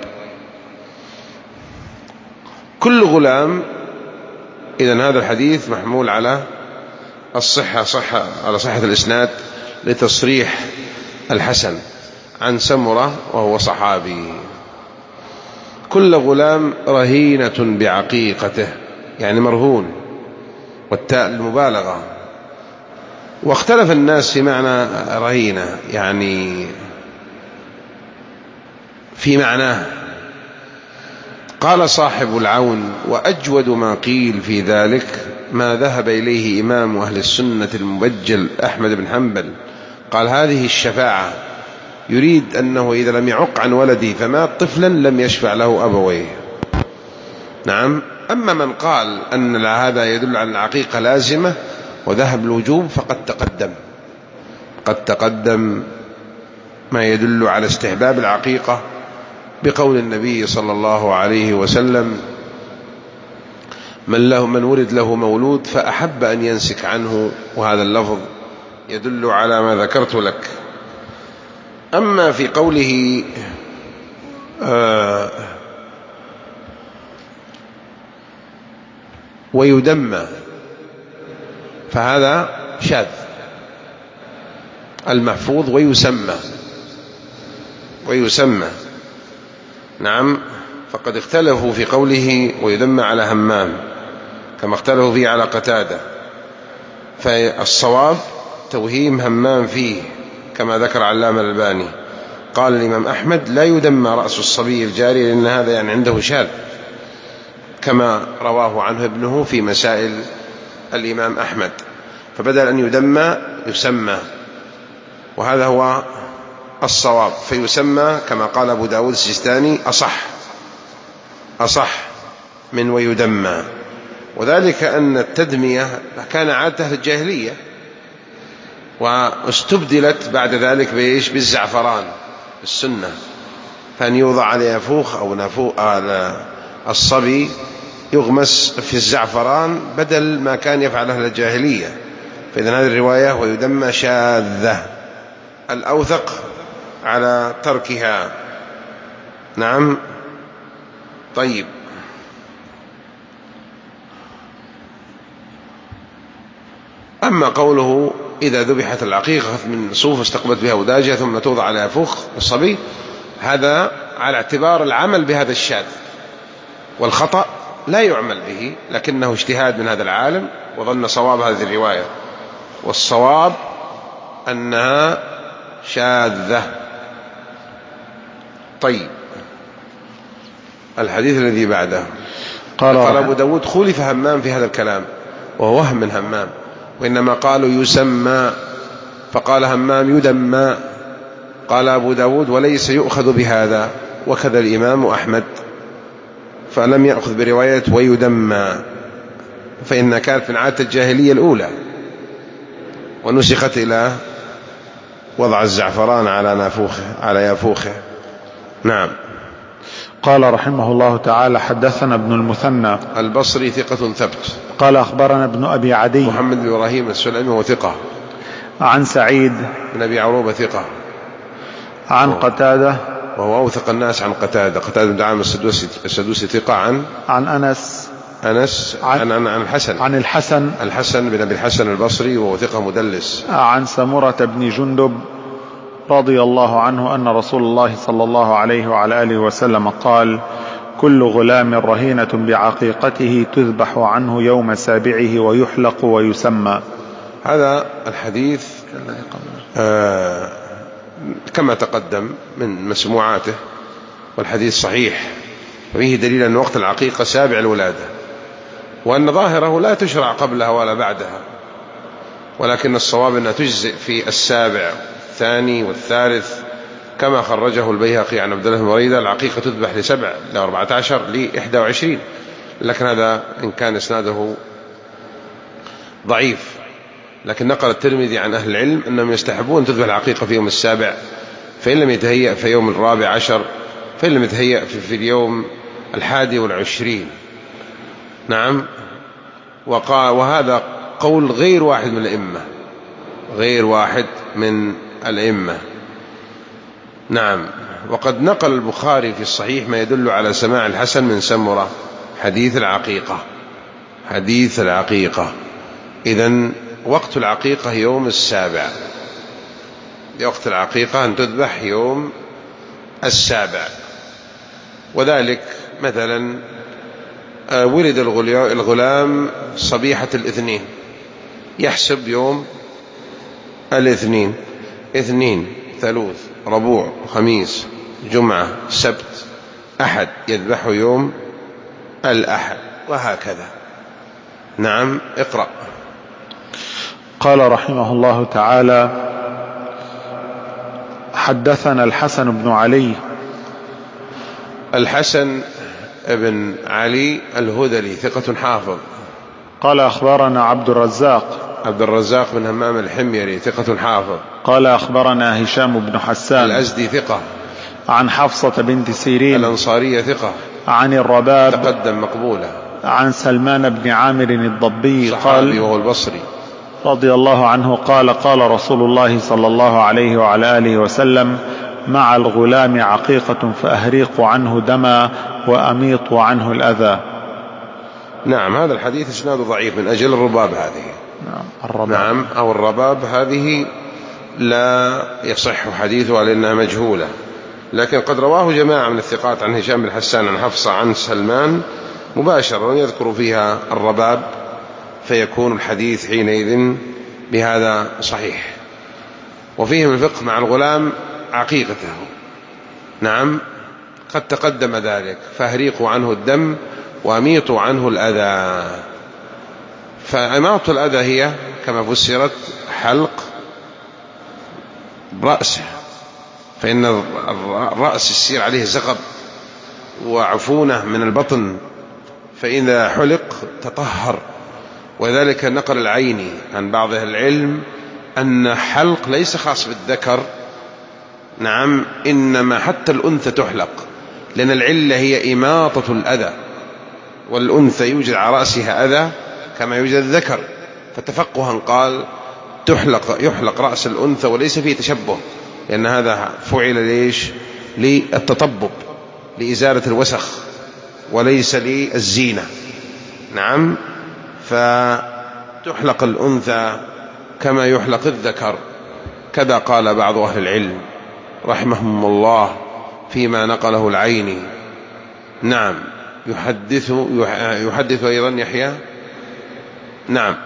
كل غلام، إذن هذا الحديث محمول على الصحة، صحة على صحة الإسناد لتصريح الحسن عن سمرة وهو صحابي. كل غلام رهينة بعقيقته، يعني مرهون، والتاء المبالغة. واختلف الناس في معنى رهينة، يعني في معناه. قال صاحب العون: وأجود ما قيل في ذلك ما ذهب إليه إمام أهل السنة المبجل أحمد بن حنبل. قال: هذه الشفاعة يريد أنه إذا لم يعق عن ولده فمات طفلا لم يشفع له أبويه. نعم. أما من قال أن هذا يدل على العقيقة لازمة وذهب الوجوب فقد تقدم قد تقدم ما يدل على استحباب العقيقة بقول النبي صلى الله عليه وسلم: من له من ولد له مولود فأحب أن ينسك عنه، وهذا اللفظ يدل على ما ذكرت لك. أما في قوله آه ويدمى فهذا شاذ. المحفوظ ويسمى ويسمى نعم. فقد اختلفوا في قوله ويدمى على همام كما اختلفوا فيه على قتادة، فالصواب توهيم همام فيه كما ذكر علامة الألباني. قال الإمام أحمد: لا يدمى رأس الصبي الجاري، لأن هذا يعني عنده شاذ، كما رواه عنه ابنه في مسائل الإمام أحمد. فبدل أن يدمى يسمى، وهذا هو الصواب. فيسمى كما قال أبو داود السجستاني أصح أصح من ويدمى. وذلك أن التدمية كان عادة الجاهلية، واستبدلت بعد ذلك بإيش؟ بالزعفران السنة، فأن يوضع على يفوخ أو نفوخ على الصبي يغمس في الزعفران بدل ما كان يفعل أهل الجاهلية. فإذن هذه الرواية ويدمى شاذة، الأوثق على تركها. نعم. طيب، أما قوله إذا ذبحت العقيقة من صوف استقبلت بها وداجها ثم توضع على يفوخ الصبي، هذا على اعتبار العمل بهذا الشاذ، والخطأ لا يعمل به، لكنه اجتهاد من هذا العالم وظن صواب هذه الرواية، والصواب أنها شاذة. طيب، الحديث الذي بعده قال, قال أبو داود: خولف همام في هذا الكلام، وهو وهم من همام، وإنما قالوا يسمى فقال همام يدمى. قال أبو داود: وليس يؤخذ بهذا، وكذا الإمام أحمد، فلم يأخذ برواية ويدمى، فإنها كانت من عادة الجاهلية الأولى ونسخت إلى وضع الزعفران على نافوخه على يافوخه. نعم. قال رحمه الله تعالى: حدثنا ابن المثنى البصري ثقة ثبت. قال أخبرنا ابن أبي عدي محمد بن إبراهيم السلمي وثقة. عن سعيد بن أبي عروبة ثقة. عن قتادة وهو أوثق الناس عن قتادة. قتادة بن دعامة السدوسي, السدوسي ثقة. عن عن أنس أنس عن, عن, عن, عن الحسن عن الحسن الحسن بن أبي الحسن البصري وهو ثقة مدلس. عن سمرة بن جندب رضي الله عنه أن رسول الله صلى الله عليه وعلى آله وسلم قال: كل غلام رهينة بعقيقته تذبح عنه يوم سابعه ويحلق ويسمى. هذا الحديث آه كما تقدم من مسموعاته، والحديث صحيح، وفيه دليل أن وقت العقيقة سابع الولادة، وأن ظاهره لا تشرع قبلها ولا بعدها، ولكن الصواب أنها تجزئ في السابع الثاني والثالث، كما خرجه البيهقي عن عبد الله بن بريدة: العقيقة تذبح لسبع لأربعة عشر لإحدى وعشرين. لكن هذا إن كان إسناده ضعيف، لكن نقل الترمذي عن أهل العلم أنهم يستحبون تذبح العقيقة في يوم السابع، فإن لم يتهيأ في يوم الرابع عشر، فإن لم يتهيأ في, في اليوم الحادي والعشرين. نعم. وقال وهذا قول غير واحد من الأئمة، غير واحد من الأئمة. نعم. وقد نقل البخاري في الصحيح ما يدل على سماع الحسن من سمرة حديث العقيقة حديث العقيقة إذن وقت العقيقة يوم السابع، وقت العقيقة أن تذبح يوم السابع. وذلك مثلا ولد الغلام صبيحة الاثنين، يحسب يوم الاثنين، اثنين ثلوث ربوع خميس جمعة سبت أحد، يذبح يوم الأحد، وهكذا. نعم. اقرأ. قال رحمه الله تعالى: حدثنا الحسن بن علي. الحسن بن علي الهذلي ثقة حافظ. قال أخبرنا عبد الرزاق. عبد الرزاق بن همام الحميري ثقة حافظ. قال أخبرنا هشام بن حسان الأزدي ثقة. عن حفصة بنت سيرين الأنصارية ثقة. عن الرباب تقدم مقبولة. عن سلمان بن عامر الضبي صحابي وهو البصري رضي الله عنه قال: قال رسول الله صلى الله عليه وعلى آله وسلم: مع الغلام عقيقة فأهريق عنه دما وأميط عنه الأذى. نعم. هذا الحديث اسناده ضعيف من أجل الرباب هذه. نعم. الرباب. نعم. أو الرباب هذه لا يصح حديثها لأنها مجهولة، لكن قد رواه جماعة من الثقات عن هشام بن حسان عن حفصة عن سلمان مباشرة يذكر فيها الرباب، فيكون الحديث حينئذ بهذا صحيح. وفيه من الفقه مع الغلام عقيقته. نعم. قد تقدم ذلك: فأهريقوا عنه الدم وأميطوا عنه الأذى. فأماط الأذى هي كما فسرت حلق رأسه، فإن الرأس يصير عليه زغب وعفونة من البطن، فإذا حلق تطهر. وذلك نقل العيني عن بعض أهل العلم أن حلق ليس خاص بالذكر، نعم، إنما حتى الأنثى تحلق، لأن العلة هي إماطة الأذى، والأنثى يوجد على رأسها أذى كما يوجد الذكر، فتفقها قال تحلق يحلق رأس الأنثى، وليس فيه تشبه، لأن هذا فعل ليش؟ للتطبب، لإزالة الوسخ، وليس للزينة. نعم. فتحلق الأنثى كما يحلق الذكر، كذا قال بعض أهل العلم رحمهم الله فيما نقله العيني. نعم. يحدث يحدث أيضا يحيى. نعم.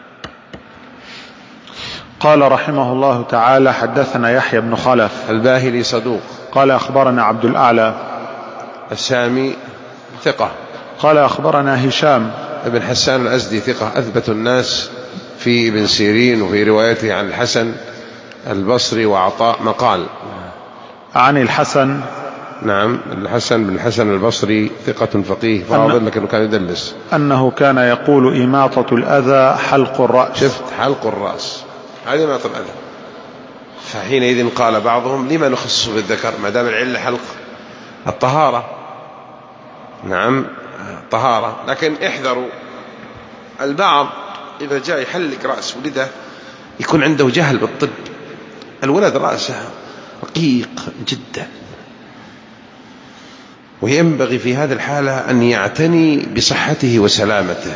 قال رحمه الله تعالى: حدثنا يحيى بن خلف الباهلي صدوق. قال أخبرنا عبد الأعلى السامي ثقة. قال أخبرنا هشام ابن حسان الأزدي ثقة، أثبت الناس في ابن سيرين وفي روايته عن الحسن البصري وعطاء مقال. عن الحسن. نعم. الحسن بن الحسن البصري ثقة فقيه فاضل، لكنه كان يدلس. أنه كان يقول: إماطة الأذى حلق الرأس. شفت؟ حلق الرأس هذه إماطة الأذى. فحينئذ قال بعضهم: لما نخصص بالذكر ما دام العلة حلق الطهارة؟ نعم طهارة. لكن احذروا البعض إذا جاء يحلق رأس ولده يكون عنده جهل بالطب. الولد رأسه رقيق جدا، وينبغي في هذه الحالة أن يعتني بصحته وسلامته.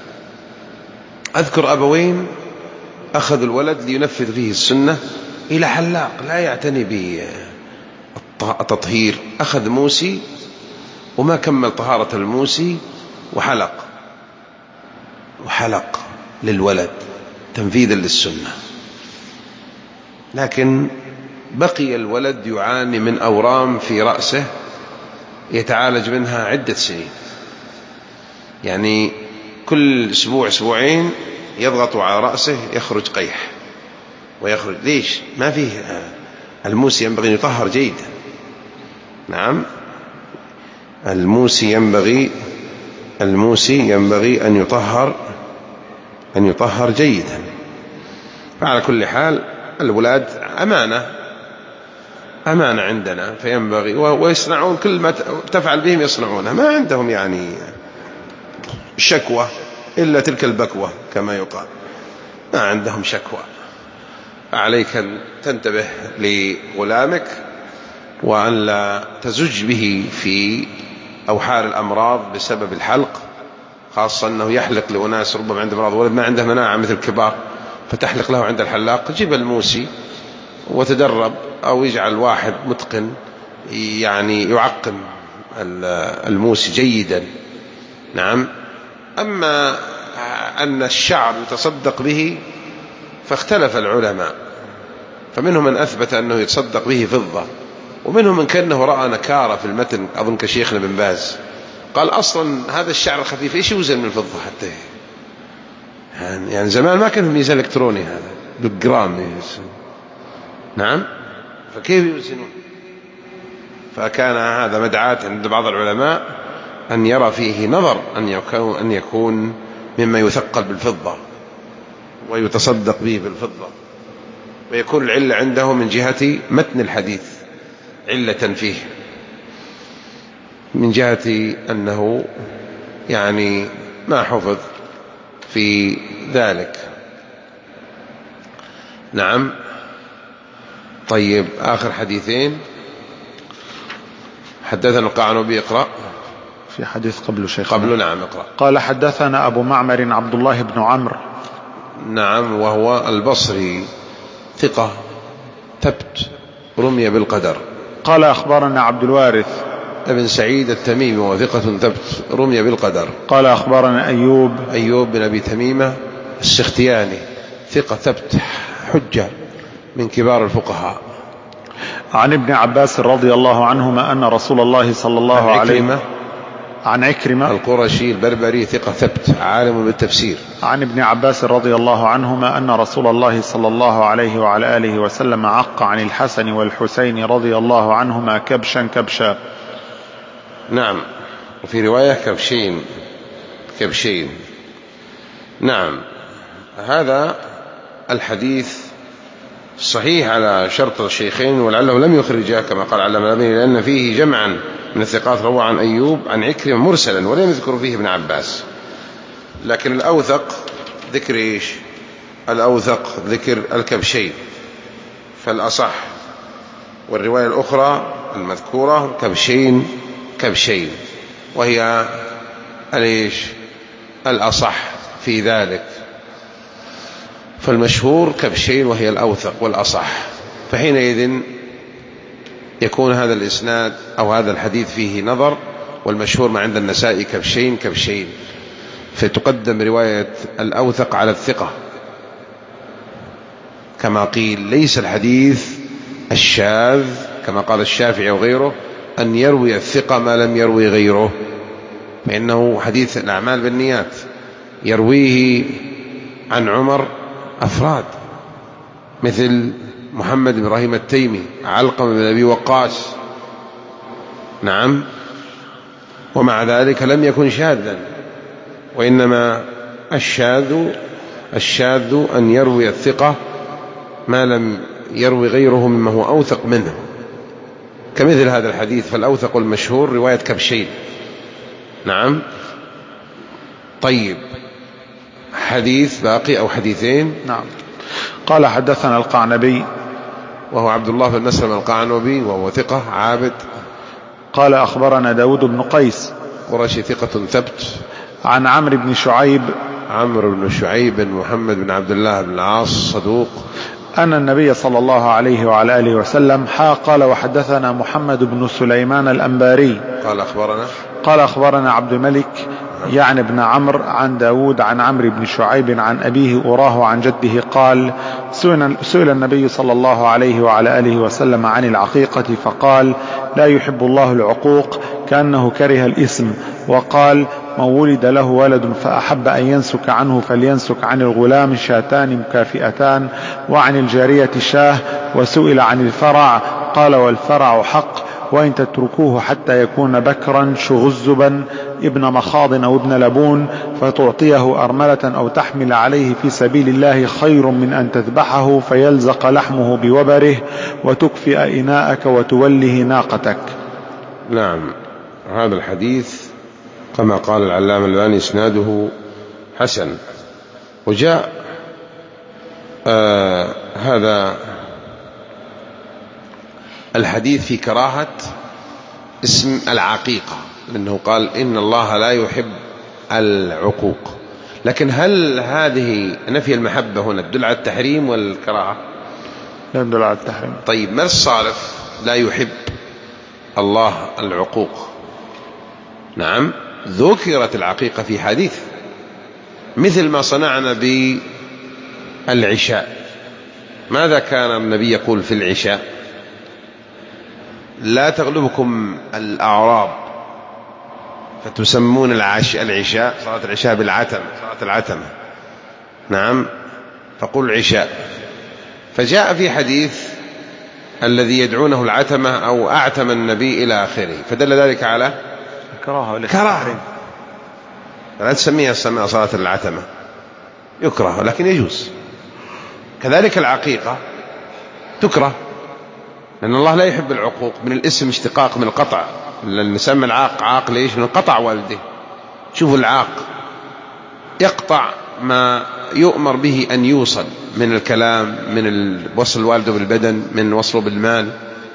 أذكر أبوين أخذ الولد لينفذ فيه السنة إلى حلاق لا يعتني بالتطهير، أخذ موسي وما كمل طهارة الموسي وحلق وحلق للولد تنفيذا للسنة، لكن بقي الولد يعاني من أورام في رأسه يتعالج منها عدة سنين. يعني كل أسبوع أسبوعين يضغط على رأسه يخرج قيح ويخرج. ليش؟ ما فيه الموسي ينبغي أن يطهر جيدا. نعم الموسي ينبغي الموسي ينبغي أن يطهر أن يطهر جيدا. فعلى كل حال الأولاد أمانة أمانة عندنا، فينبغي ويصنعون كل ما تفعل بهم يصنعونها، ما عندهم يعني شكوى إلا تلك البكوة كما يقال، ما عندهم شكوى. عليك أن تنتبه لغلامك وأن لا تزج به في أوحال الأمراض بسبب الحلق، خاصة أنه يحلق لأناس ربما عنده أمراض ولد ما عنده مناعة مثل الكبار، فتحلق له عند الحلاق. جيب الموسي وتدرب، أو يجعل واحد متقن يعني يعقم الموسي جيدا. نعم. أما أن الشعر يتصدق به فاختلف العلماء، فمنهم من أثبت أنه يتصدق به فضة، ومنهم من كأنه رأى نكارة في المتن أظن كشيخنا بن باز قال أصلا هذا الشعر الخفيف إيش يوزن من الفضة حتى يعني زمان ما كان في ميزان إلكتروني هذا بالجرام يوزن. نعم فكيف يوزنون؟ فكان هذا مدعاة عند بعض العلماء أن يرى فيه نظر أن يكون, أن يكون مما يثقل بالفضة ويتصدق به بالفضة، ويكون العلة عنده من جهة متن الحديث علة فيه، من جهة أنه يعني ما حفظ في ذلك. نعم. طيب آخر حديثين. حدثنا القعنبي. اقرأ في حديث قبل شيخ قبل. نعم اقرأ. قال حدثنا أبو معمر عبد الله بن عمرو. نعم وهو البصري ثقة ثبت رمي بالقدر. قال أخبرنا عبد الوارث ابن سعيد التميمي وثقة ثبت رمي بالقدر. قال أخبرنا أيوب أيوب بن أبي تميمة السختياني ثقة ثبت حجة من كبار الفقهاء. عن ابن عباس رضي الله عنهما أن رسول الله صلى الله عليه وسلم عن عكرمة القرشي البربري ثقة ثبت عالم بالتفسير. عن ابن عباس رضي الله عنهما أن رسول الله صلى الله عليه وعلى آله وسلم عق عن الحسن والحسين رضي الله عنهما كبشا كبشا. نعم. وفي رواية كبشين كبشين. نعم. هذا الحديث صحيح على شرط الشيخين، ولعله لم يخرجه كما قال علامة الألباني لأن فيه جمعا من الثقات روى عن أيوب عن عكرمة مرسلا ولم يذكر فيه ابن عباس. لكن الأوثق ذكر إيش؟ الأوثق ذكر الكبشين، فالأصح والرواية الأخرى المذكورة كبشين كبشين، وهي الإيش؟ الأصح في ذلك. فالمشهور كبشين وهي الأوثق والأصح، فحينئذ يكون هذا الإسناد أو هذا الحديث فيه نظر، والمشهور ما عند النسائي كبشين كبشين، فتقدم رواية الأوثق على الثقة كما قيل. ليس الحديث الشاذ كما قال الشافعي وغيره أن يروي الثقة ما لم يروي غيره، فإنه حديث الأعمال بالنيات يرويه عن عمر أفراد مثل محمد بن إبراهيم التيمي، علقمة بن أبي وقاص. نعم. ومع ذلك لم يكن شاذا، وإنما الشاذ الشاذ أن يروي الثقة ما لم يروي غيره مما هو أوثق منه، كمثل هذا الحديث. فالأوثق المشهور رواية كبشين نعم. طيب، حديث باقي أو حديثين. نعم. قال حدثنا القعنبي وهو عبد الله بن مسلم القعنبي وهو ثقة عابد. قال أخبرنا داود بن قيس قرشي ثقة ثبت. عن عمرو بن شعيب عمرو بن شعيب بن محمد بن عبد الله بن العاص صدوق. أن النبي صلى الله عليه وعلى آله وسلم حا قال وحدثنا محمد بن سليمان الأنباري قال أخبرنا قال أخبرنا عبد الملك يعني ابن عمرو عن داود عن عمرو بن شعيب عن أبيه أراه عن جده قال سئل النبي صلى الله عليه وعلى آله وسلم عن العقيقة فقال لا يحب الله العقوق، كأنه كره الاسم، وقال من ولد له ولد فأحب أن ينسك عنه فلينسك عن الغلام شاتان مكافئتان وعن الجارية شاه. وسئل عن الفرع قال والفرع حق، وإن تتركوه حتى يكون بكرا شغزبا ابن مخاض أو ابن لبون فتعطيه أرملة أو تحمل عليه في سبيل الله خير من أن تذبحه فيلزق لحمه بوبره وتكفئ إناءك وتوله ناقتك. نعم. هذا الحديث كما قال العلامة الألباني إسناده حسن. وجاء آه هذا الحديث في كراهة اسم العقيقة، لأنه قال إن الله لا يحب العقوق. لكن هل هذه نفي المحبة هنا تدل على التحريم والكراهة؟ لا تدل على التحريم. طيب، ما الصارف لا يحب الله العقوق؟ نعم، ذكرت العقيقة في حديث مثل ما صنعنا بالعشاء. ماذا كان النبي يقول في العشاء؟ لا تغلبكم الأعراب فتسمون العشاء العشاء صلاة العشاء بالعتم، صلاة العتمة. نعم، فقل العشاء. فجاء في حديث الذي يدعونه العتمة أو أعتم النبي إلى آخره، فدل ذلك على كراهة. كراهة. لا تسميها صلاة العتمة، يكره لكن يجوز. كذلك العقيقة تكره، لأن الله لا يحب العقوق. من الاسم اشتقاق من القطع، لأن نسمى العاق عاق ليش؟ من قطع والده. شوفوا العاق يقطع ما يؤمر به أن يوصل من الكلام، من وصل والده بالبدن، من وصله بالمال.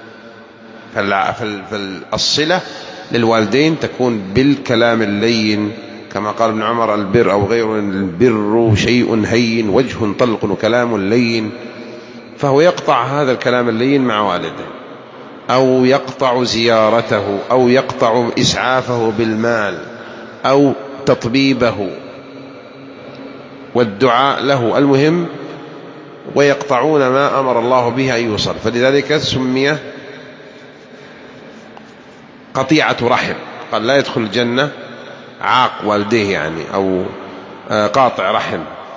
فالصلة للوالدين تكون بالكلام اللين، كما قال ابن عمر البر أو غيره، البر شيء هين وجه طلق وكلام لين. فهو يقطع هذا الكلام اللين مع والده، أو يقطع زيارته، أو يقطع إسعافه بالمال، أو تطبيبه والدعاء له، المهم ويقطعون ما أمر الله به أن يوصل. فلذلك سمي قطيعة رحم. قال لا يدخل الجنة عاق والديه يعني، أو قاطع رحم.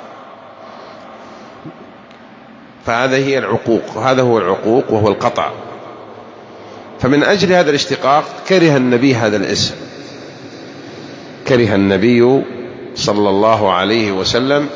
فهذا هي العقوق، هذا هو العقوق وهو القطع. فمن أجل هذا الاشتقاق كره النبي هذا الاسم، كره النبي صلى الله عليه وسلم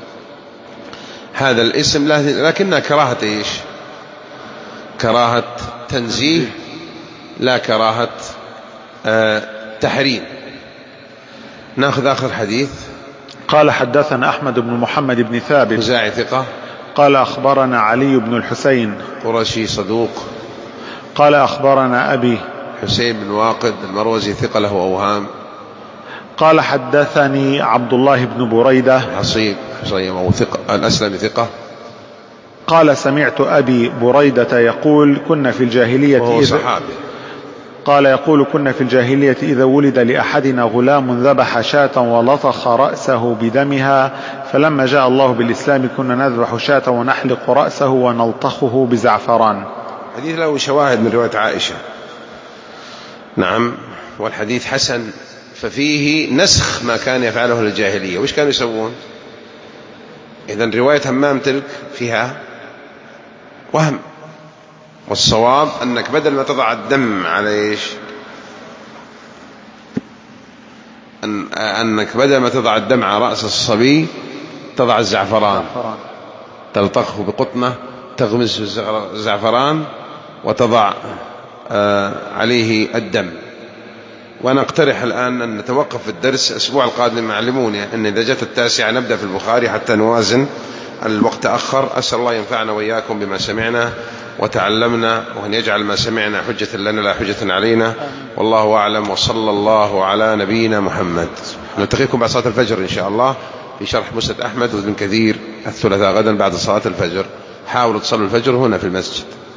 هذا الاسم، لكنها كراهة إيش؟ كراهة تنزيه، لا كراهة آه تحريم. ناخذ آخر حديث. قال حدثنا أحمد بن محمد بن ثابت خزاعي ثقة. قال أخبرنا علي بن الحسين قرشي صدوق. قال أخبرنا أبي حسين بن واقد المروزي ثقة له أوهام. قال حدثني عبد الله بن بريدة حصيب حصيب ثقة الأسلمي ثقة. قال سمعت أبي بريدة يقول كنا في الجاهلية وهو صحابي. قال يقول كنا في الجاهلية إذا ولد لأحدنا غلام ذبح شاة ولطخ رأسه بدمها، فلما جاء الله بالإسلام كنا نذبح شاة ونحلق رأسه ونلطخه بزعفران. حديث له شواهد من رواية عائشة. نعم، والحديث حسن، ففيه نسخ ما كان يفعله الجاهلية. وش كانوا يسوون؟ إذن رواية همام تلك فيها وهم، والصواب أنك بدل ما تضع الدم على إيش، أن أنك بدل ما تضع الدم على رأس الصبي تضع الزعفران، تلطخه بقطنة تغمس الزعفران وتضع عليه الدم. وأنا أقترح الآن أن نتوقف في الدرس الأسبوع القادم. معلموني أن إذا جت التاسعة نبدأ في البخاري حتى نوازن. الوقت أخر. أسأل الله ينفعنا وإياكم بما سمعنا وتعلمنا، وأن يجعل ما سمعنا حجة لنا لا حجة علينا. والله أعلم، وصلى الله على نبينا محمد. نلتقيكم بعد صلاة الفجر إن شاء الله في شرح مسند أحمد وابن كثير الثلاثاء غدا بعد صلاة الفجر. حاولوا تصلوا الفجر هنا في المسجد.